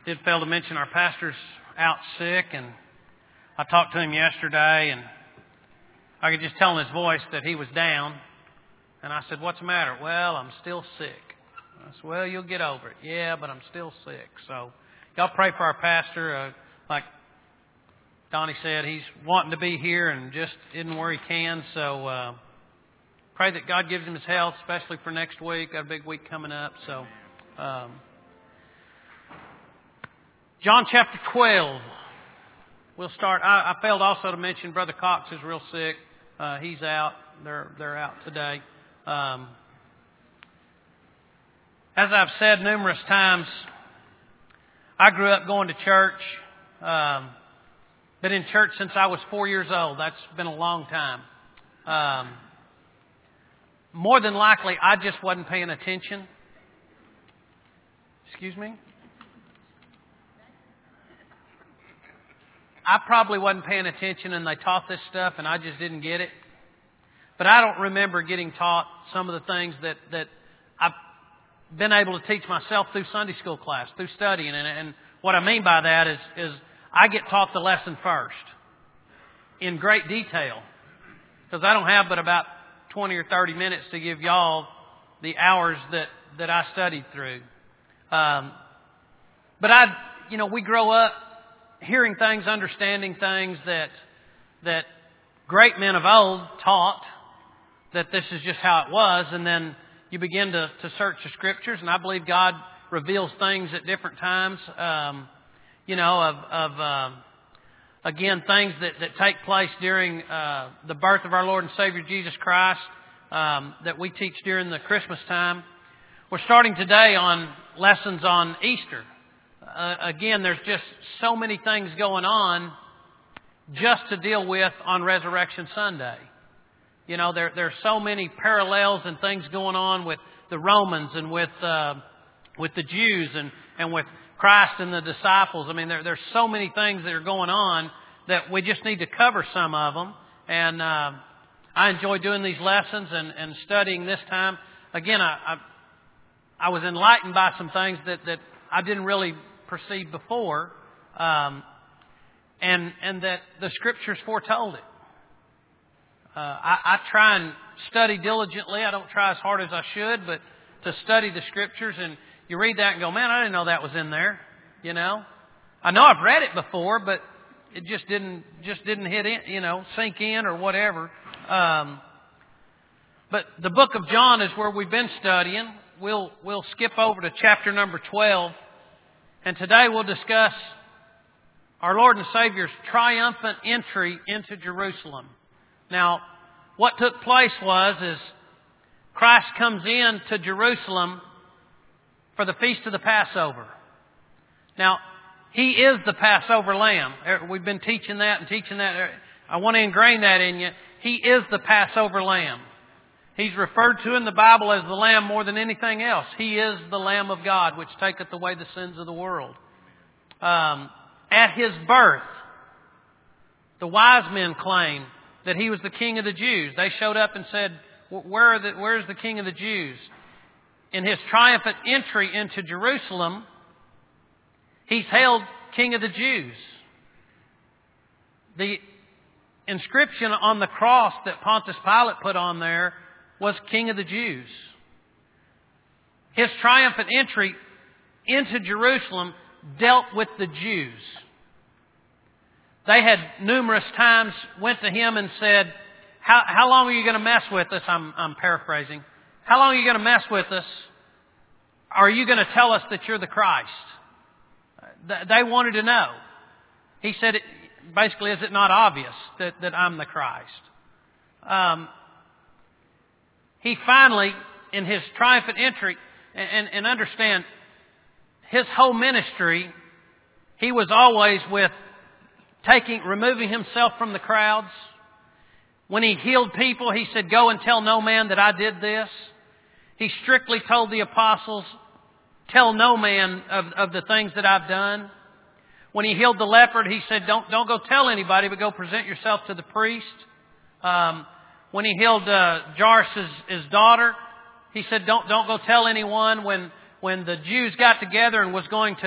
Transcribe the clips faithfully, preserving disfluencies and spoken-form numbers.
did fail to mention our pastor's out sick, and I talked to him yesterday, and I could just tell in his voice that he was down. And I said, "What's the matter?" "Well, I'm still sick." I said, "Well, you'll get over it." "Yeah, but I'm still sick." So y'all pray for our pastor. Uh, like Donnie said, he's wanting to be here and just isn't where he can. So uh, pray that God gives him his health, especially for next week. Got a big week coming up. So um, John chapter twelve. We'll start. I, I failed also to mention Brother Cox is real sick. Uh, he's out. They're they're out today. Um, as I've said numerous times, I grew up going to church. Um, been in church since I was four years old. That's been a long time. Um, more than likely, I just wasn't paying attention. Excuse me? I probably wasn't paying attention, and they taught this stuff, and I just didn't get it. But I don't remember getting taught some of the things that, that I've been able to teach myself through Sunday school class, through studying. And, and what I mean by that is, is I get taught the lesson first in great detail, because I don't have but about twenty or thirty minutes to give y'all the hours that, that I studied through. Um, but I, you know, we grow up hearing things, understanding things that that great men of old taught, that this is just how it was, and then you begin to, to search the Scriptures, and I believe God reveals things at different times, um, you know, of, of uh, again, things that, that take place during uh, the birth of our Lord and Savior Jesus Christ, um, that we teach during the Christmas time. We're starting today on lessons on Easter. Uh, again, there's just so many things going on just to deal with on Resurrection Sunday. You know, there there's so many parallels and things going on with the Romans and with uh, with the Jews and, and with Christ and the disciples. I mean, there there's so many things that are going on that we just need to cover some of them. And uh, I enjoy doing these lessons and, and studying this time. Again, I, I I was enlightened by some things that, that I didn't really perceive before, um, and and that the Scriptures foretold it. Uh, I, I try and study diligently. I don't try as hard as I should, but to study the Scriptures, and you read that and go, "Man, I didn't know that was in there." You know, I know I've read it before, but it just didn't just didn't hit in, you know, sink in or whatever. Um, but the book of John is where we've been studying. We'll we'll skip over to chapter number twelve. And today we'll discuss our Lord and Savior's triumphant entry into Jerusalem. Now, what took place was is Christ comes in to Jerusalem for the Feast of the Passover. Now, He is the Passover Lamb. We've been teaching that and teaching that. I want to ingrain that in you. He is the Passover Lamb. He's referred to in the Bible as the Lamb more than anything else. He is the Lamb of God, which taketh away the sins of the world. Um, at His birth, the wise men claim that He was the King of the Jews. They showed up and said, Where are the, where's the King of the Jews? In His triumphant entry into Jerusalem, He's hailed King of the Jews. The inscription on the cross that Pontius Pilate put on there was King of the Jews. His triumphant entry into Jerusalem dealt with the Jews. They had numerous times went to Him and said, How, how long are you going to mess with us? I'm, I'm paraphrasing. How long are you going to mess with us? Are you going to tell us that you're the Christ? They wanted to know. He said, basically, is it not obvious that, that I'm the Christ? Um, He finally, in His triumphant entry, and, and understand, His whole ministry, He was always with taking, removing Himself from the crowds. When He healed people, He said, "Go and tell no man that I did this." He strictly told the apostles, "Tell no man of, of the things that I've done." When He healed the leopard, He said, don't, don't go tell anybody, but go present yourself to the priest. Um, When He healed uh, Jairus' his daughter, He said, don't don't go tell anyone. When when the Jews got together and was going to,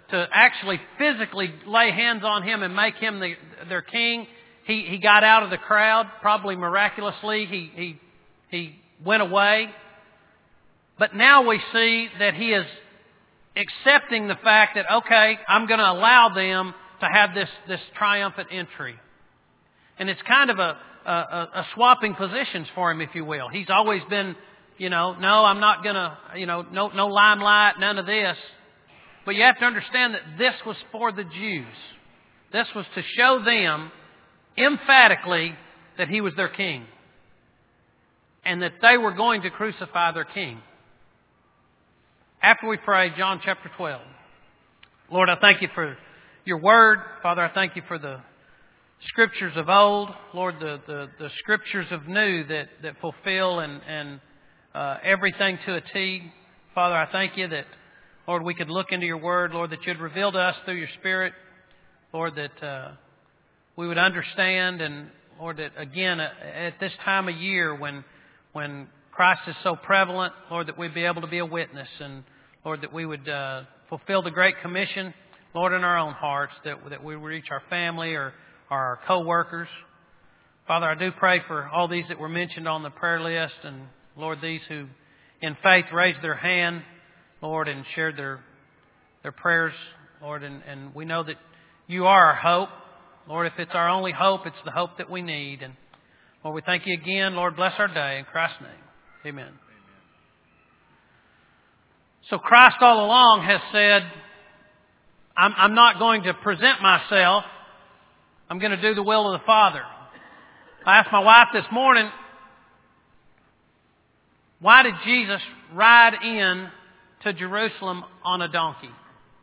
to actually physically lay hands on him and make him the, their king. He, he got out of the crowd, probably miraculously. He, he, he went away. But now we see that he is accepting the fact that, okay, I'm going to allow them to have this, this triumphant entry. And it's kind of a, a, a swapping positions for him, if you will. He's always been, you know, no, I'm not going to, you know, no, no limelight, none of this. But you have to understand that this was for the Jews. This was to show them emphatically that he was their king. And that they were going to crucify their king. After we pray, John chapter twelve. Lord, I thank you for your word. Father, I thank you for the scriptures of old. Lord, the, the, the scriptures of new that, that fulfill and, and uh, everything to a T. Father, I thank you that, Lord, we could look into your word, Lord, that you'd reveal to us through your Spirit, Lord, that uh, we would understand, and Lord, that again, at this time of year when when Christ is so prevalent, Lord, that we'd be able to be a witness, and Lord, that we would uh, fulfill the Great Commission, Lord, in our own hearts, that that we would reach our family or, or our co-workers. Father, I do pray for all these that were mentioned on the prayer list, and Lord, these who in faith raised their hand, Lord, and shared their their prayers, Lord, and, and we know that you are our hope. Lord, if it's our only hope, it's the hope that we need. And Lord, we thank you again. Lord, bless our day. In Christ's name, amen. Amen. So Christ all along has said, I'm, I'm not going to present myself. I'm going to do the will of the Father. I asked my wife this morning, why did Jesus ride in to Jerusalem on a donkey?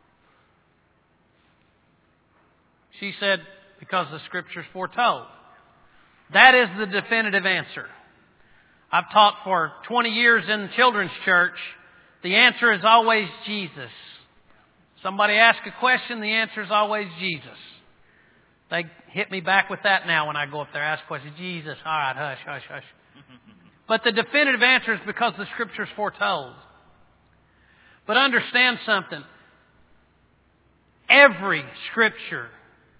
She said, because the Scriptures foretold. That is the definitive answer. I've taught for twenty years in the children's church. The answer is always Jesus. Somebody asks a question, the answer is always Jesus. They hit me back with that now when I go up there, ask questions. Jesus, all right, hush, hush, hush. But the definitive answer is because the Scriptures foretold. But understand something. Every Scripture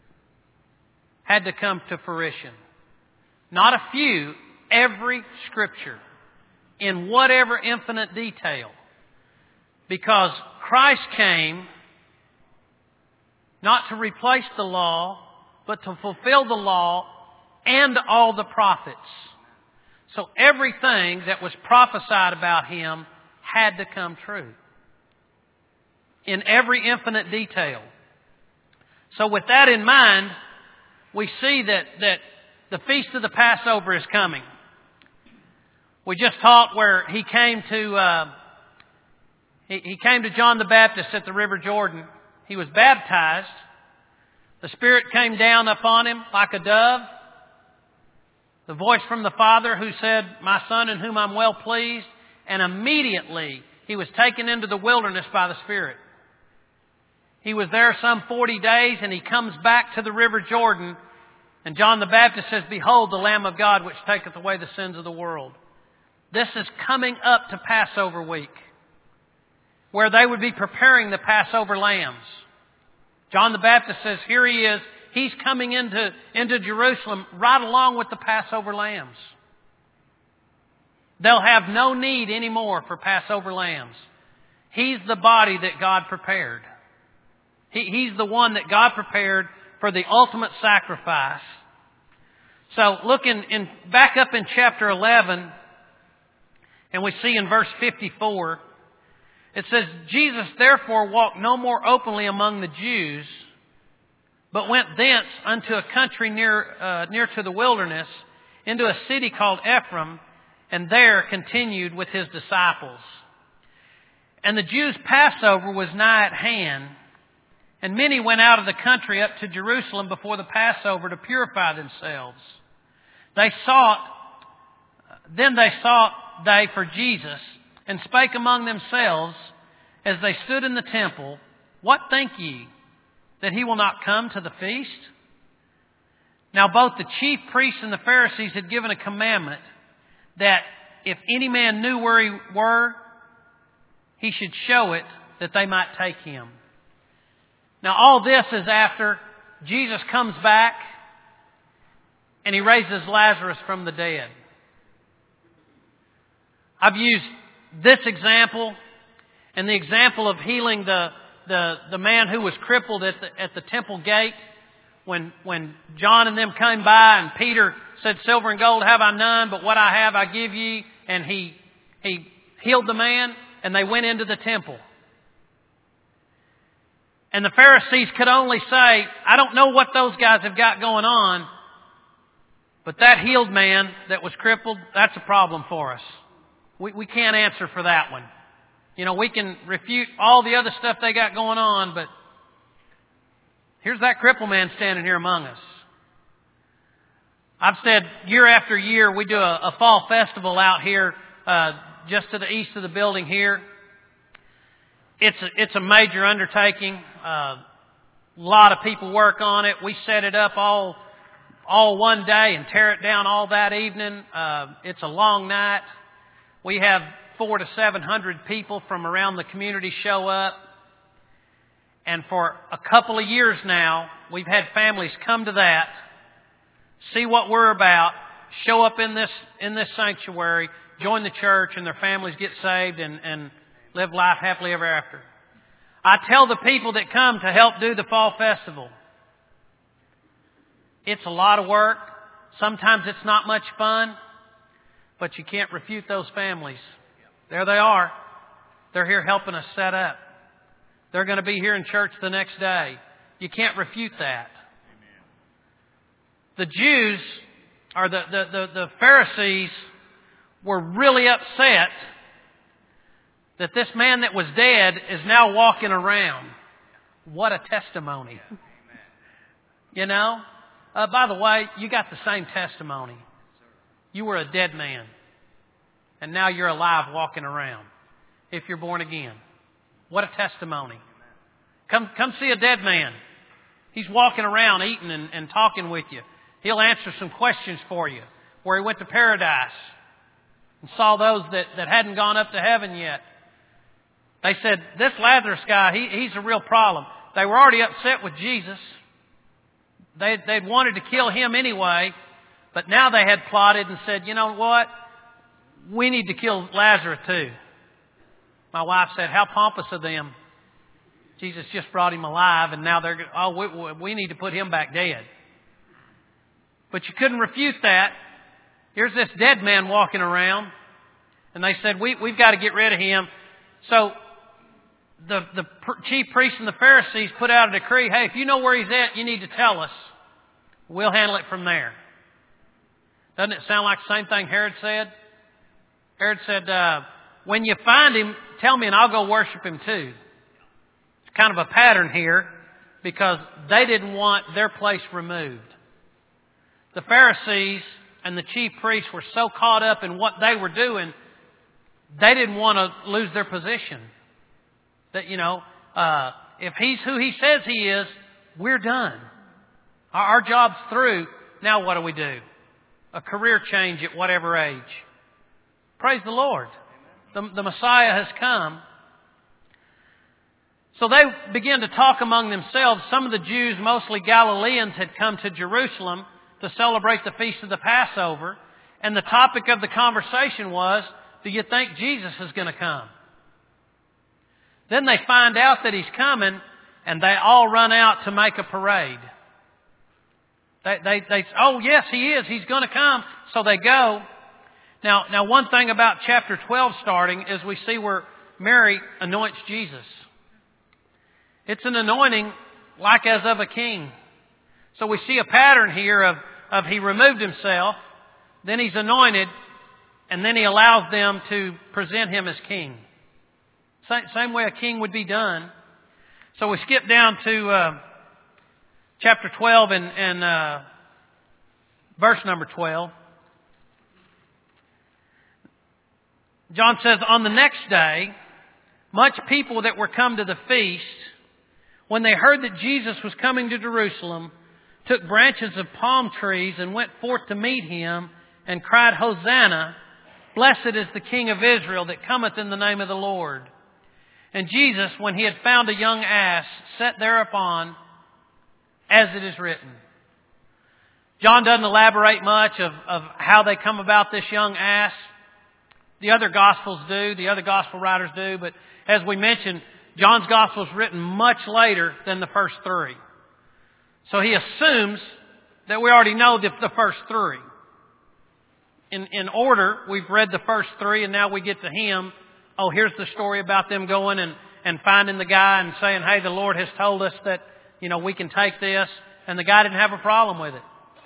had to come to fruition. Not a few, every Scripture. In whatever infinite detail. Because Christ came not to replace the law, but to fulfill the law and all the prophets. So everything that was prophesied about Him had to come true. In every infinite detail. So with that in mind, we see that, that the Feast of the Passover is coming. We just taught where He came to uh, he, he came to John the Baptist at the River Jordan. He was baptized. The Spirit came down upon Him like a dove. The voice from the Father who said, "My Son in whom I'm well pleased." And immediately He was taken into the wilderness by the Spirit. He was there some forty days and He comes back to the River Jordan. And John the Baptist says, "Behold the Lamb of God which taketh away the sins of the world." This is coming up to Passover week, where they would be preparing the Passover lambs. John the Baptist says, here He is. He's coming into, into Jerusalem right along with the Passover lambs. They'll have no need anymore for Passover lambs. He's the body that God prepared. He, he's the one that God prepared for the ultimate sacrifice. So look in, in back up in chapter eleven, and we see in verse fifty-four, it says, "Jesus therefore walked no more openly among the Jews, but went thence unto a country near uh, near to the wilderness, into a city called Ephraim, and there continued with His disciples. And the Jews' Passover was nigh at hand, and many went out of the country up to Jerusalem before the Passover to purify themselves. They sought, then they sought they for Jesus, and spake among themselves as they stood in the temple, What think ye, that He will not come to the feast? Now both the chief priests and the Pharisees had given a commandment that if any man knew where He were, he should show it, that they might take Him. Now all this is after Jesus comes back and He raises Lazarus from the dead. I've used this example and the example of healing the, the, the man who was crippled at the, at the temple gate. When, when John and them came by and Peter said, "Silver and gold have I none, but what I have I give ye." And he, he healed the man and they went into the temple. And the Pharisees could only say, "I don't know what those guys have got going on, but that healed man that was crippled, that's a problem for us. We, we can't answer for that one. You know, we can refute all the other stuff they got going on, but here's that crippled man standing here among us." I've said year after year, we do a, a fall festival out here, uh, just to the east of the building here. It's a, it's a major undertaking. Uh, a lot of people work on it. We set it up all, all one day and tear it down all that evening. Uh, it's a long night. We have four to seven hundred people from around the community show up. And for a couple of years now, we've had families come to that, see what we're about, show up in this in this sanctuary, join the church, and their families get saved and, and live life happily ever after. I tell the people that come to help do the fall festival, it's a lot of work. Sometimes it's not much fun, but you can't refute those families. There they are. They're here helping us set up. They're going to be here in church the next day. You can't refute that. The Jews, or the, the, the, the Pharisees, were really upset that this man that was dead is now walking around. What a testimony. You know? Uh, by the way, you got the same testimony. You were a dead man. And now you're alive walking around. If you're born again. What a testimony. Come, come see a dead man. He's walking around eating and, and talking with you. He'll answer some questions for you. Where he went to paradise and saw those that, that hadn't gone up to heaven yet. They said, "This Lazarus guy, he, he's a real problem." They were already upset with Jesus. They, they'd wanted to kill him anyway. But now they had plotted and said, "You know what? We need to kill Lazarus too." My wife said, "How pompous of them. Jesus just brought him alive and now they're, oh, we, we need to put him back dead." But you couldn't refute that. Here's this dead man walking around. And they said, we, we've got to get rid of him. So the, the chief priests and the Pharisees put out a decree, "Hey, if you know where he's at, you need to tell us. We'll handle it from there." Doesn't it sound like the same thing Herod said? Herod said, uh, "When you find him, tell me and I'll go worship him too." It's kind of a pattern here because they didn't want their place removed. The Pharisees and the chief priests were so caught up in what they were doing, they didn't want to lose their position. That, you know, uh, if he's who he says he is, we're done. Our, our job's through. Now what do we do? A career change at whatever age. Praise the Lord. The, the Messiah has come. So they began to talk among themselves. Some of the Jews, mostly Galileans, had come to Jerusalem to celebrate the Feast of the Passover. And the topic of the conversation was, do you think Jesus is going to come? Then they find out that he's coming, and they all run out to make a parade. They, they, they, oh yes, he is. He's going to come. So they go. Now, now one thing about chapter twelve starting is we see where Mary anoints Jesus. It's an anointing like as of a king. So we see a pattern here of, of he removed himself, then he's anointed, and then he allows them to present him as king. Same, same way a king would be done. So we skip down to uh, chapter twelve and, and uh, verse number twelve. John says, "On the next day, much people that were come to the feast, when they heard that Jesus was coming to Jerusalem, took branches of palm trees and went forth to meet him and cried, Hosanna, blessed is the King of Israel that cometh in the name of the Lord. And Jesus, when he had found a young ass, sat thereupon, as it is written. John doesn't elaborate much of, of how they come about this young ass. The other Gospels do, the other Gospel writers do, but as we mentioned, John's Gospel is written much later than the first three. So he assumes that we already know the, the first three. In, in order, we've read the first three and now we get to him. Oh, here's the story about them going and, and finding the guy and saying, hey, the Lord has told us that, you know, we can take this. And the guy didn't have a problem with it.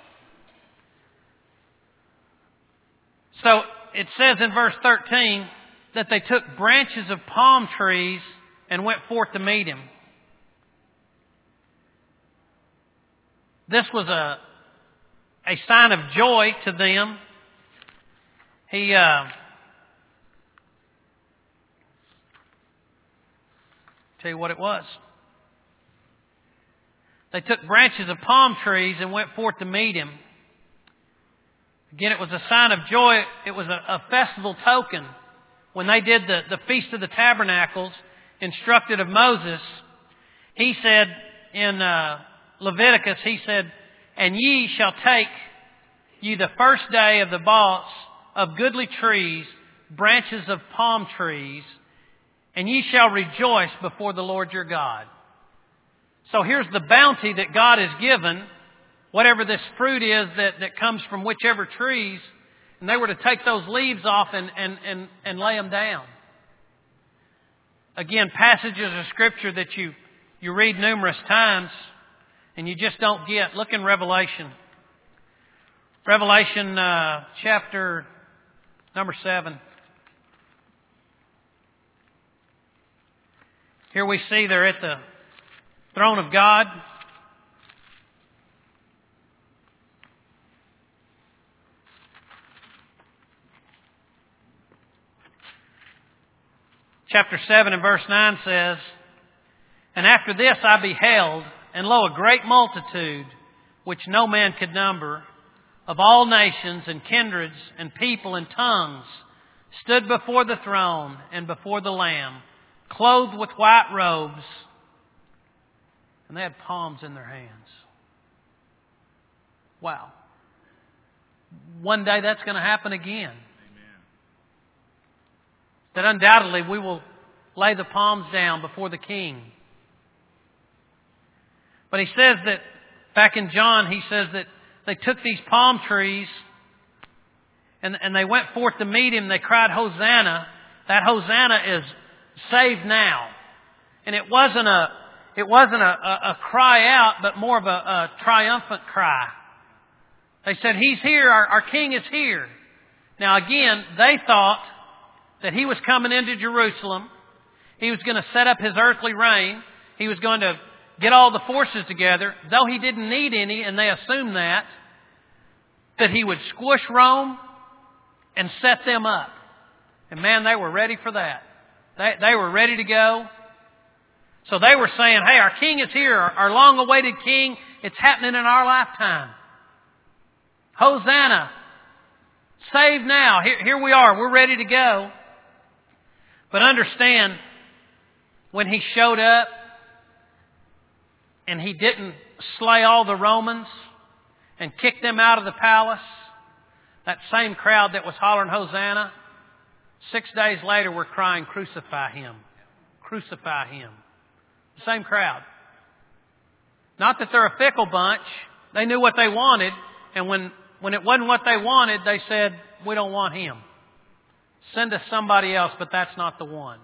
So it says in verse thirteen that they took branches of palm trees and went forth to meet him. This was a, a sign of joy to them. He, uh, tell you what it was. They took branches of palm trees and went forth to meet him. Again, it was a sign of joy. It was a, a festival token. When they did the, the Feast of the Tabernacles, instructed of Moses, he said in uh, Leviticus, he said, and ye shall take ye the first day of the boughs of goodly trees, branches of palm trees, and ye shall rejoice before the Lord your God. So here's the bounty that God has given. Whatever this fruit is that, that comes from whichever trees, and they were to take those leaves off and, and, and, and lay them down. Again, passages of Scripture that you, you read numerous times and you just don't get. Look in Revelation. Revelation uh, chapter number seven. Here we see they're at the throne of God. Chapter seven and verse nine says, and after this I beheld, and lo, a great multitude, which no man could number, of all nations and kindreds and people and tongues, stood before the throne and before the Lamb, clothed with white robes, and they had palms in their hands. Wow. One day that's going to happen again. That undoubtedly we will lay the palms down before the King. But he says that, back in John, he says that they took these palm trees and, and they went forth to meet him. They cried, Hosanna. That Hosanna is save now. And it wasn't a, it wasn't a, a, a cry out, but more of a, a triumphant cry. They said, He's here. Our, our King is here. Now again, they thought that He was coming into Jerusalem. He was going to set up His earthly reign. He was going to get all the forces together, though He didn't need any, and they assumed that, that He would squish Rome and set them up. And man, they were ready for that. They, they were ready to go. So they were saying, hey, our King is here, our, our long-awaited King. It's happening in our lifetime. Hosanna. Save now. Here, here we are. We're ready to go. But understand, when He showed up and He didn't slay all the Romans and kick them out of the palace, that same crowd that was hollering Hosanna, six days later were crying, crucify Him. Crucify Him. The same crowd. Not that they're a fickle bunch. They knew what they wanted, and when, when it wasn't what they wanted, they said, we don't want Him. Send us somebody else, but that's not the one.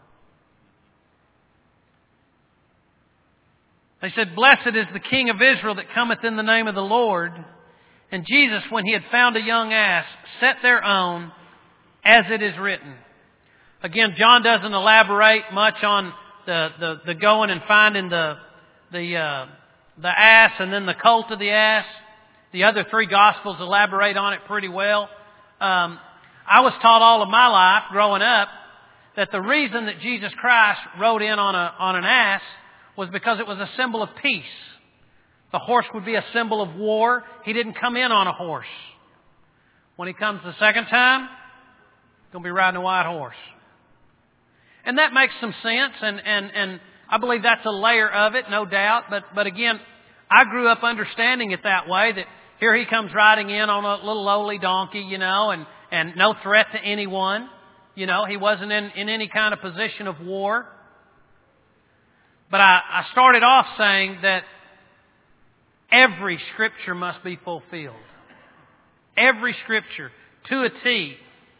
They said, blessed is the King of Israel that cometh in the name of the Lord. And Jesus, when He had found a young ass, set their own, as it is written. Again, John doesn't elaborate much on the, the, the going and finding the, the, uh, the ass and then the colt of the ass. The other three Gospels elaborate on it pretty well. Um, I was taught all of my life growing up that the reason that Jesus Christ rode in on a on an ass was because it was a symbol of peace. The horse would be a symbol of war. He didn't come in on a horse. When He comes the second time, He's going to be riding a white horse. And that makes some sense, and, and, and I believe that's a layer of it, no doubt. But, but again, I grew up understanding it that way, that here he comes riding in on a little lowly donkey, you know, and, and no threat to anyone. You know, he wasn't in, in any kind of position of war. But I, I started off saying that every Scripture must be fulfilled. Every Scripture, to a T.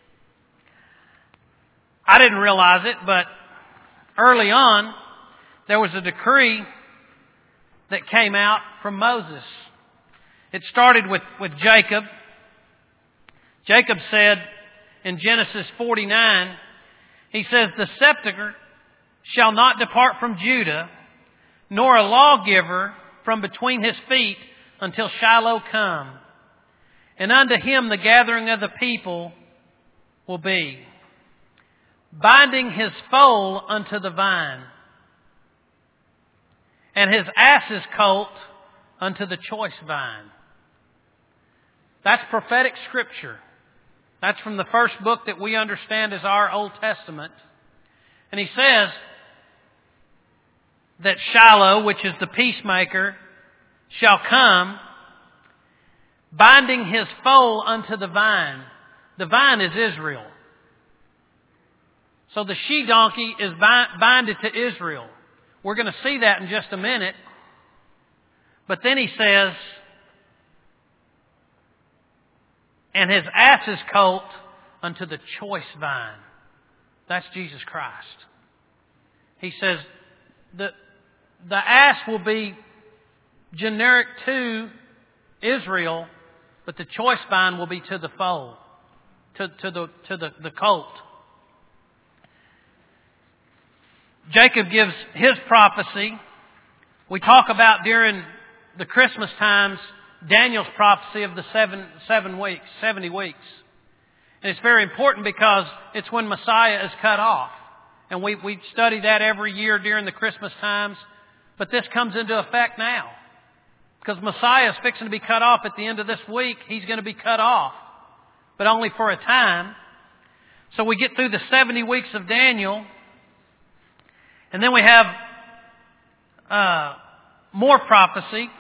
I didn't realize it, but early on, there was a decree that came out from Moses. It started with, with Jacob. Jacob said in Genesis forty-nine, he says, "The scepter shall not depart from Judah, nor a lawgiver from between his feet until Shiloh come. And unto him the gathering of the people will be, binding his foal unto the vine, and his ass's colt unto the choice vine." That's prophetic Scripture. That's from the first book that we understand as our Old Testament. And he says that Shiloh, which is the peacemaker, shall come, binding his foal unto the vine. The vine is Israel. So the she-donkey is binded to Israel. We're going to see that in just a minute. But then he says, "And his ass's colt unto the choice vine." That's Jesus Christ. He says, the, the ass will be generic to Israel, but the choice vine will be to the foal, to, to the, to the, the colt. Jacob gives his prophecy. We talk about during the Christmas times Daniel's prophecy of the seven, seven weeks, seventy weeks. And it's very important because it's when Messiah is cut off. And we, we study that every year during the Christmas times. But this comes into effect now. Because Messiah is fixing to be cut off at the end of this week. He's going to be cut off. But only for a time. So we get through the seventy weeks of Daniel. And then we have uh, more prophecy.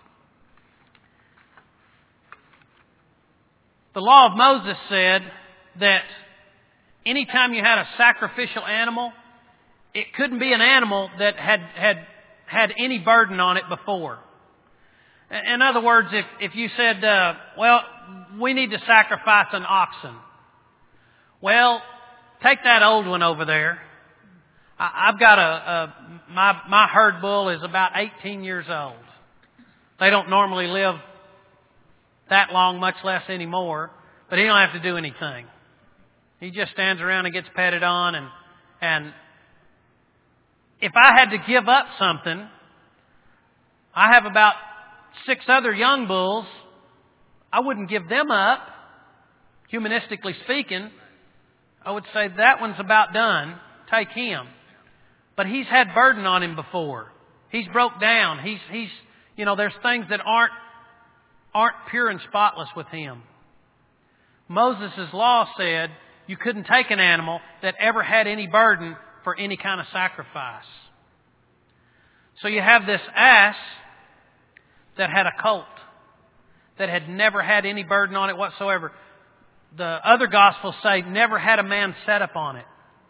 The law of Moses said that anytime you had a sacrificial animal, it couldn't be an animal that had had, had any burden on it before. In other words, if, if you said, uh, well, we need to sacrifice an oxen. Well, take that old one over there. I, I've got a, a my, my herd bull is about eighteen years old. They don't normally live that long, much less anymore, but he don't have to do anything. He just stands around and gets petted on, and and if I had to give up something, I have about six other young bulls. I wouldn't give them up. Humanistically speaking, I would say that one's about done. Take him. But he's had burden on him before. He's broke down. He's he's you know, there's things that aren't aren't pure and spotless with him. Moses' law said you couldn't take an animal that ever had any burden for any kind of sacrifice. So you have this ass that had a colt that had never had any burden on it whatsoever. The other Gospels say never had a man set up on it.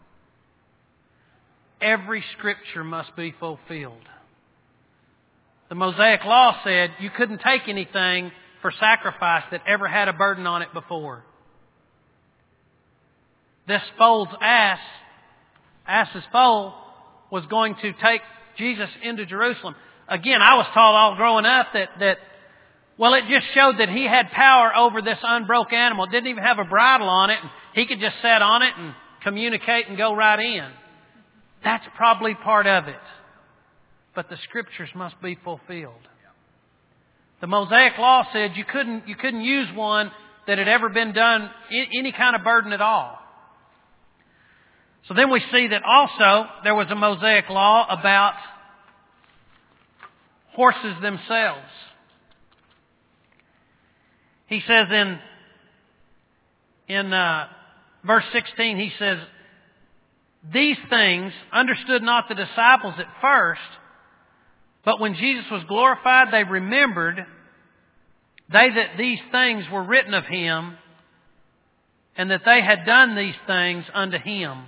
Every Scripture must be fulfilled. The Mosaic Law said you couldn't take anything for sacrifice that ever had a burden on it before. This foal's ass, ass's foal, was going to take Jesus into Jerusalem. Again, I was taught all growing up that, that, well, it just showed that he had power over this unbroke animal. It didn't even have a bridle on it. And he could just sit on it and communicate and go right in. That's probably part of it. But the Scriptures must be fulfilled. The Mosaic Law said you couldn't, you couldn't use one that had ever been done in any kind of burden at all. So then we see that also there was a Mosaic Law about horses themselves. He says in, in uh, verse sixteen, he says, these things understood not the disciples at first, but when Jesus was glorified, they remembered they that these things were written of Him, and that they had done these things unto Him.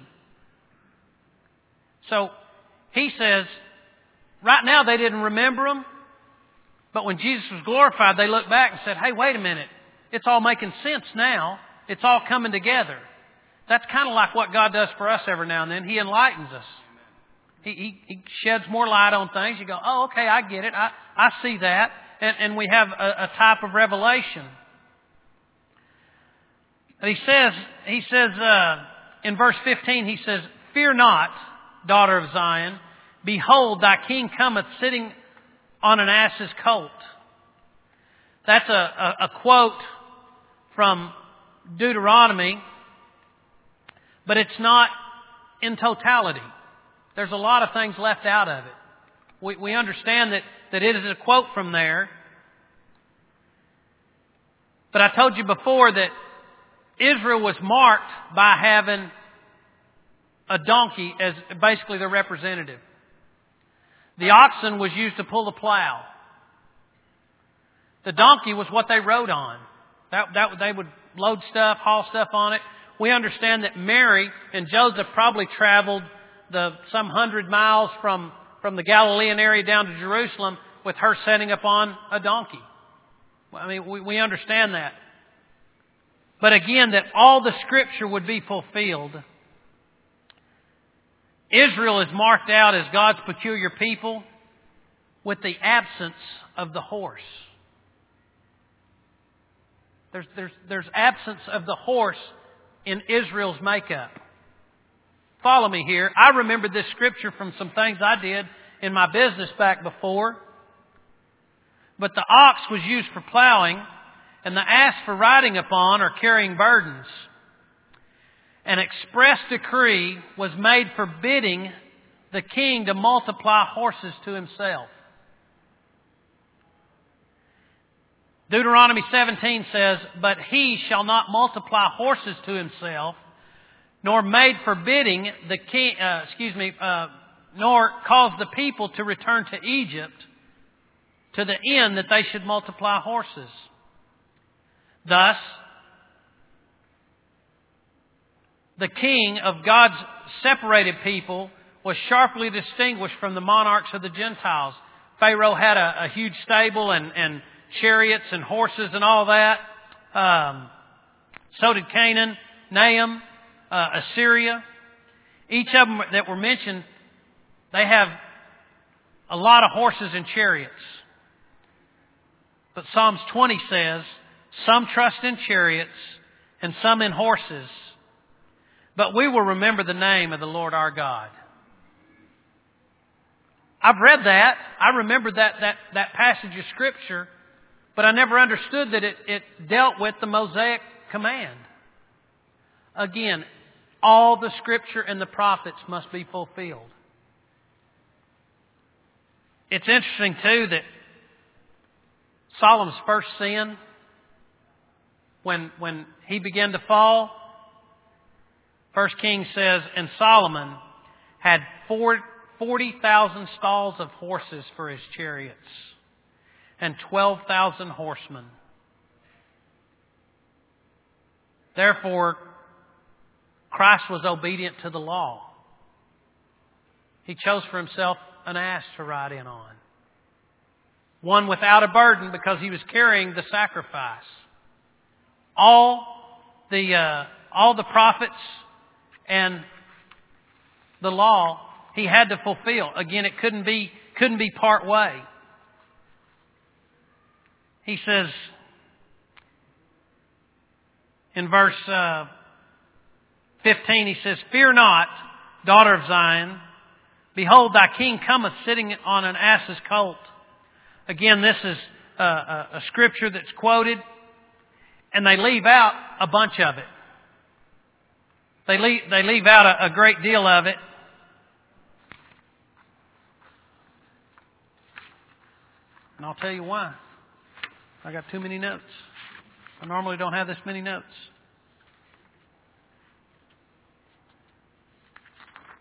So He says, right now they didn't remember them, but when Jesus was glorified, they looked back and said, hey, wait a minute. It's all making sense now. It's all coming together. That's kind of like what God does for us every now and then. He enlightens us. He, he, he sheds more light on things. You go, oh, okay, I get it. I, I see that. And, and we have a, a type of revelation. And he says, he says uh, in verse fifteen, he says, fear not, daughter of Zion. Behold, thy king cometh sitting on an ass's colt. That's a, a, a quote from Deuteronomy, but it's not in totality. There's a lot of things left out of it. We, we understand that, that it is a quote from there. But I told you before that Israel was marked by having a donkey as basically their representative. The oxen was used to pull the plow. The donkey was what they rode on. That, that they would load stuff, haul stuff on it. We understand that Mary and Joseph probably traveled the some hundred miles from, from the Galilean area down to Jerusalem with her setting up on a donkey. I mean, we, we understand that. But again, that all the Scripture would be fulfilled. Israel is marked out as God's peculiar people with the absence of the horse. There's, there's, there's absence of the horse in Israel's makeup. Follow me here. I remembered this scripture from some things I did in my business back before. But the ox was used for plowing, and the ass for riding upon or carrying burdens. An express decree was made forbidding the king to multiply horses to himself. Deuteronomy seventeen says, but he shall not multiply horses to himself, nor made forbidding the king, uh, excuse me, uh, nor cause the people to return to Egypt to the end that they should multiply horses. Thus, the king of God's separated people was sharply distinguished from the monarchs of the Gentiles. Pharaoh had a, a huge stable and, and chariots and horses and all that. Um, so did Canaan, Nahum, uh, Assyria. Each of them that were mentioned, they have a lot of horses and chariots. But Psalms twenty says, some trust in chariots and some in horses, but we will remember the name of the Lord our God. I've read that. I remember that, that, that passage of Scripture, but I never understood that it, it dealt with the Mosaic command. Again, all the Scripture and the prophets must be fulfilled. It's interesting too that Solomon's first sin, when, when he began to fall, First Kings says, and Solomon had forty thousand stalls of horses for his chariots and twelve thousand horsemen. Therefore, Christ was obedient to the law. He chose for himself an ass to ride in on. One without a burden because he was carrying the sacrifice. All the, uh, all the prophets and the law he had to fulfill. Again, it couldn't be, couldn't be part way. He says in verse uh, fifteen, he says, fear not, daughter of Zion. Behold, thy king cometh sitting on an ass's colt. Again, this is a, a, a scripture that's quoted, and they leave out a bunch of it. They leave, they leave out a, a great deal of it. And I'll tell you why. I got too many notes. I normally don't have this many notes.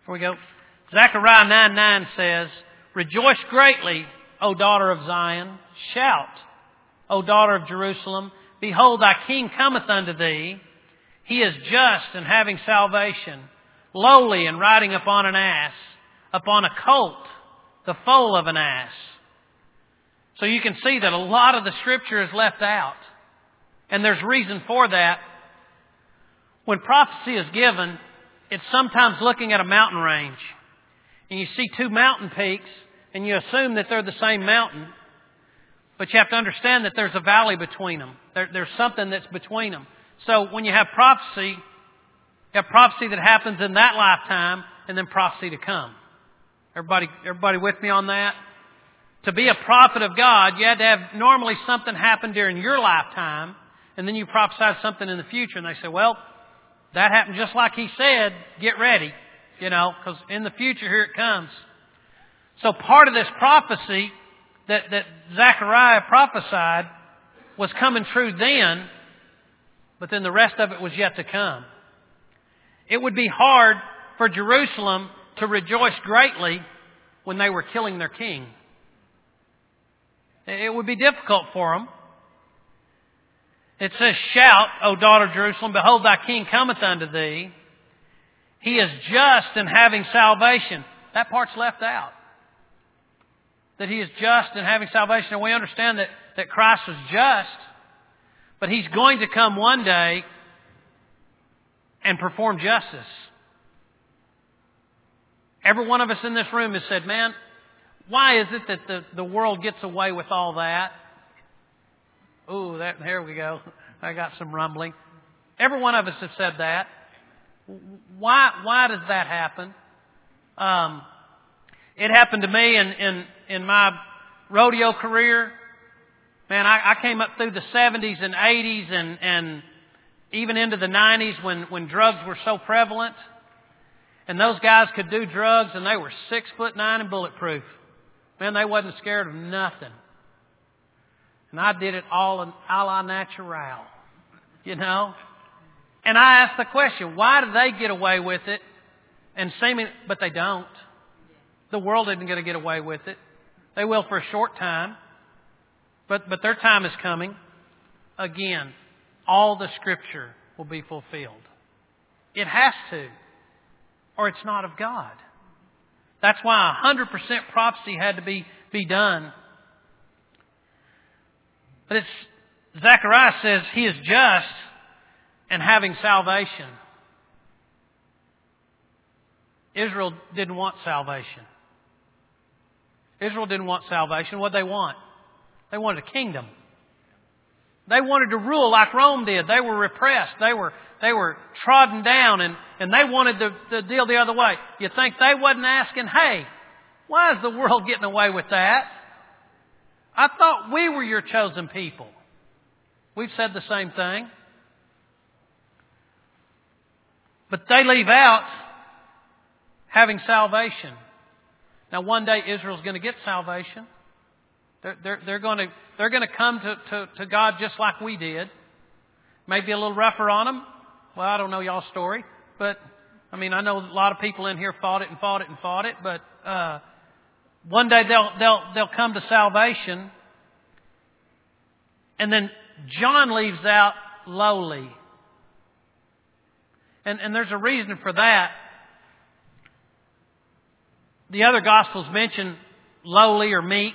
Here we go. Zechariah nine nine says, Rejoice greatly, O daughter of Zion. Shout, O daughter of Jerusalem. Behold, thy king cometh unto thee. He is just and having salvation, lowly and riding upon an ass, upon a colt, the foal of an ass. So you can see that a lot of the Scripture is left out. And there's reason for that. When prophecy is given, it's sometimes looking at a mountain range. And you see two mountain peaks, and you assume that they're the same mountain. But you have to understand that there's a valley between them. There, there's something that's between them. So when you have prophecy, you have prophecy that happens in that lifetime, and then prophecy to come. Everybody, everybody with me on that? To be a prophet of God, you had to have normally something happen during your lifetime, and then you prophesy something in the future, and they say, well, that happened just like he said, get ready, you know, because in the future, here it comes. So part of this prophecy that, that Zechariah prophesied was coming true then, but then the rest of it was yet to come. It would be hard for Jerusalem to rejoice greatly when they were killing their king. It would be difficult for them. It says, Shout, O daughter of Jerusalem, behold, thy king cometh unto thee. He is just and having salvation. That part's left out. That he is just and having salvation. And we understand that, that Christ was just, but he's going to come one day and perform justice. Every one of us in this room has said, man, why is it that the, the world gets away with all that? Ooh, that, here we go. I got some rumbling. Every one of us has said that. Why, why does that happen? Um, it happened to me in, in, in my rodeo career. Man, I, I came up through the seventies and eighties and, and even into the nineties when, when drugs were so prevalent. And those guys could do drugs and they were six foot nine and bulletproof. Man, they wasn't scared of nothing. And I did it all in a la natural, you know. And I asked the question, why do they get away with it? And seeming, but they don't. The world isn't going to get away with it. They will for a short time. But, but their time is coming. Again, all the Scripture will be fulfilled. It has to, or it's not of God. That's why one hundred percent prophecy had to be, be done. But it's, Zechariah says he is just and having salvation. Israel didn't want salvation. Israel didn't want salvation. What did they want? They wanted a kingdom. They wanted to rule like Rome did. They were repressed. They were they were trodden down, and, and they wanted the, the deal the other way. You think they wasn't asking, hey, why is the world getting away with that? I thought we were your chosen people. We've said the same thing. But they leave out having salvation. Now one day Israel's going to get salvation. They're, they're, they're going to, they're going to come to, to, to God just like we did. Maybe a little rougher on them. Well, I don't know y'all's story. But, I mean, I know a lot of people in here fought it and fought it and fought it. But uh, one day they'll, they'll, they'll come to salvation. And then John leaves out lowly. And, and there's a reason for that. The other Gospels mention lowly or meek.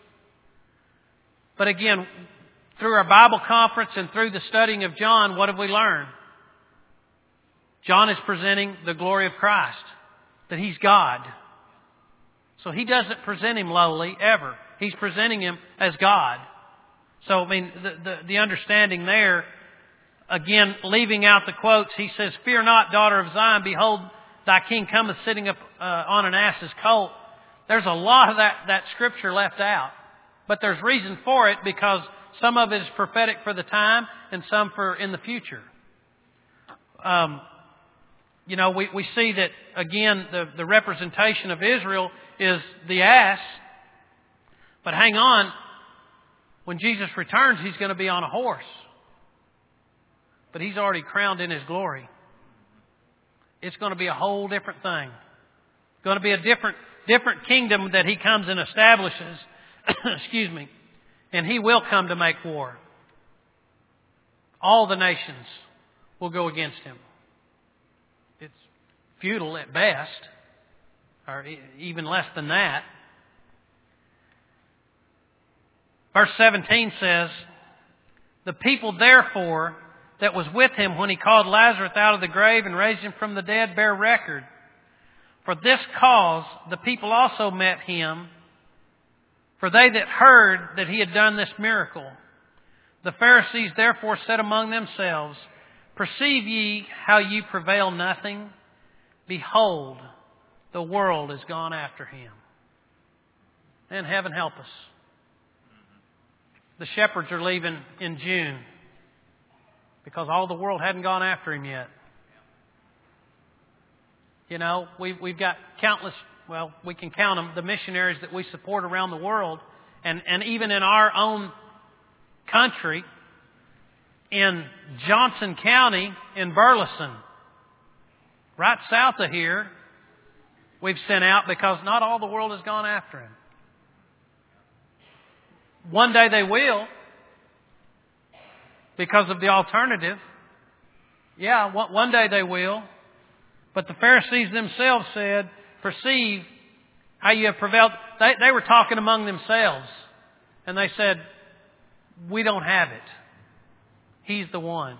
But again, through our Bible conference and through the studying of John, what have we learned? John is presenting the glory of Christ, that He's God. So he doesn't present Him lowly ever. He's presenting Him as God. So, I mean, the, the, the understanding there, again, leaving out the quotes, he says, Fear not, daughter of Zion, behold, thy king cometh sitting up uh, on an ass's colt. There's a lot of that, that scripture left out. But there's reason for it because some of it is prophetic for the time and some for in the future. Um, you know, we, we see that, again, the, the representation of Israel is the ass. But hang on. When Jesus returns, He's going to be on a horse. But He's already crowned in His glory. It's going to be a whole different thing. going to be a different, different kingdom that He comes and establishes. Excuse me. And He will come to make war. All the nations will go against Him. It's futile at best, or even less than that. Verse seventeen says, the people therefore that was with Him when He called Lazarus out of the grave and raised him from the dead bear record. For this cause the people also met Him, for they that heard that He had done this miracle. The Pharisees therefore said among themselves, perceive ye how ye prevail nothing? Behold, the world is gone after Him. And heaven help us. The shepherds are leaving in June because all the world hadn't gone after Him yet. You know, we've, we've got countless, well, we can count them, the missionaries that we support around the world. And, and even in our own country, in Johnson County, in Burleson, right south of here, we've sent out because not all the world has gone after Him. One day they will, because of the alternative. Yeah, one day they will. But the Pharisees themselves said, perceive how you have prevailed. They, they were talking among themselves. And they said, we don't have it. He's the one.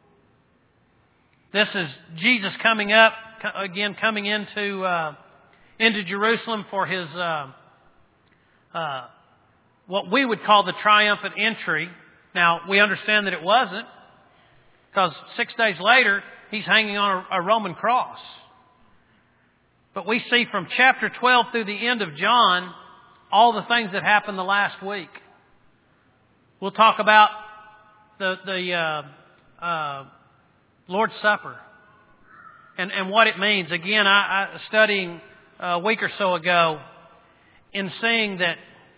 This is Jesus coming up, again coming into uh, into Jerusalem for His uh, uh, what we would call the triumphant entry. Now, we understand that it wasn't, because six days later, He's hanging on a, a Roman cross. But we see from chapter twelve through the end of John, all the things that happened the last week. We'll talk about the, the uh, uh, Lord's Supper and, and what it means. Again, I, I studying a week or so ago in seeing that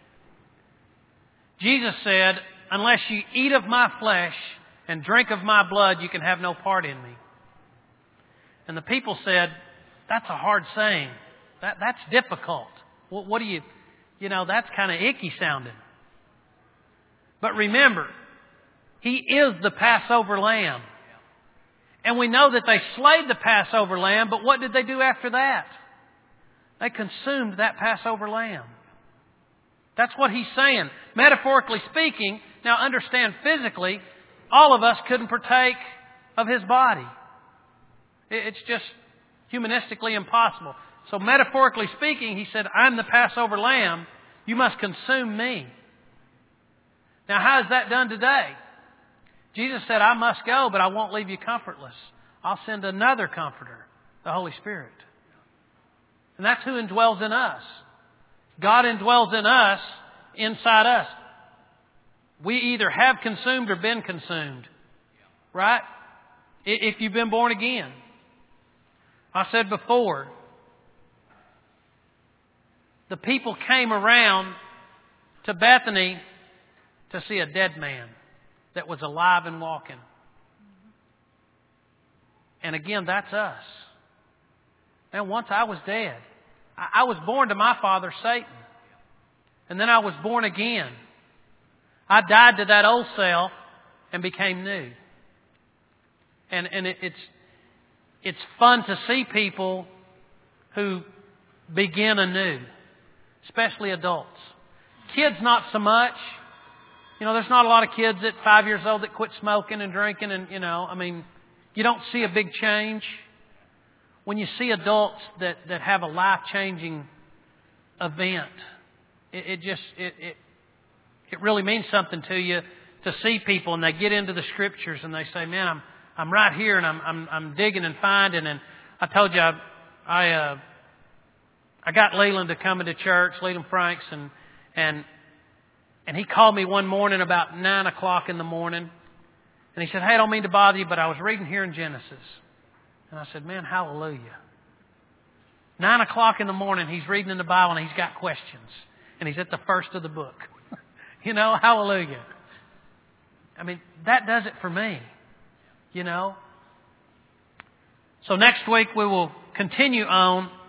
Jesus said, unless you eat of my flesh and drink of my blood, you can have no part in me. And the people said, that's a hard saying. That, that's difficult. What, what do you, you know, that's kind of icky sounding. But remember, He is the Passover lamb. And we know that they slayed the Passover lamb, but what did they do after that? They consumed that Passover lamb. That's what He's saying. Metaphorically speaking, now understand physically, all of us couldn't partake of His body. It's just humanistically impossible. So metaphorically speaking, He said, I'm the Passover lamb. You must consume me. Now, how is that done today? Jesus said, I must go, but I won't leave you comfortless. I'll send another comforter, the Holy Spirit. And that's who indwells in us. God indwells in us, inside us. We either have consumed or been consumed. Right? If you've been born again. I said before, the people came around to Bethany to see a dead man that was alive and walking. And again, that's us. And once I was dead. I was born to my father, Satan. And then I was born again. I died to that old self and became new. And, and it, it's, it's fun to see people who begin anew, especially adults. Kids, not so much. You know, there's not a lot of kids at five years old that quit smoking and drinking and, you know, I mean, you don't see a big change. When you see adults that, that have a life-changing event, it, it just, it, it, it really means something to you to see people and they get into the Scriptures and they say, man, I'm, I'm right here and I'm, I'm, I'm digging and finding. And I told you, I, I, uh, I got Leland to come into church, Leland Franks, and, and, and he called me one morning about nine o'clock in the morning. And he said, hey, I don't mean to bother you, but I was reading here in Genesis. And I said, man, hallelujah. Nine o'clock in the morning, he's reading in the Bible and he's got questions. And he's at the first of the book. You know, hallelujah. I mean, that does it for me. You know. So next week we will continue on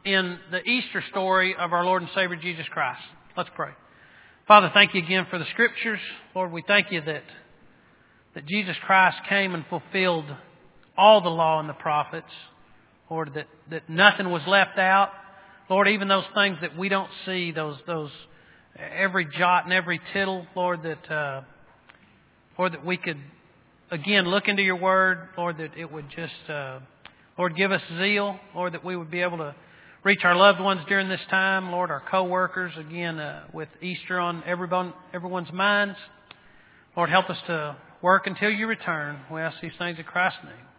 in the Easter story of our Lord and Savior Jesus Christ. Let's pray. Father, thank you again for the Scriptures. Lord, we thank you that, that Jesus Christ came and fulfilled all the law and the prophets. Lord, that, that nothing was left out. Lord, even those things that we don't see, those those every jot and every tittle, Lord, that uh, Lord, that we could again look into your Word, Lord, that it would just uh, Lord, give us zeal, Lord, that we would be able to reach our loved ones during this time, Lord, our co-workers, again, uh, with Easter on everyone, everyone's minds. Lord, help us to work until you return. We ask these things in Christ's name.